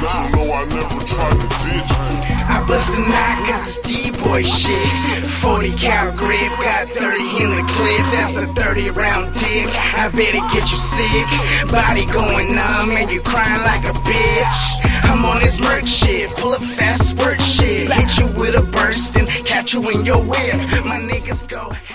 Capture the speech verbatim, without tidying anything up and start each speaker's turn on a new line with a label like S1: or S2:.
S1: but you know I never tried to ditch.
S2: I bust a knock cause it's D-boy shit. Forty cal grip, got thirty in the clip. That's a thirty round dick, I bet it get you sick. Body going numb and you crying like a bitch. I'm on this merc shit, pull up fast squirt shit. Hit you with a burst and catch you in your whip. My niggas go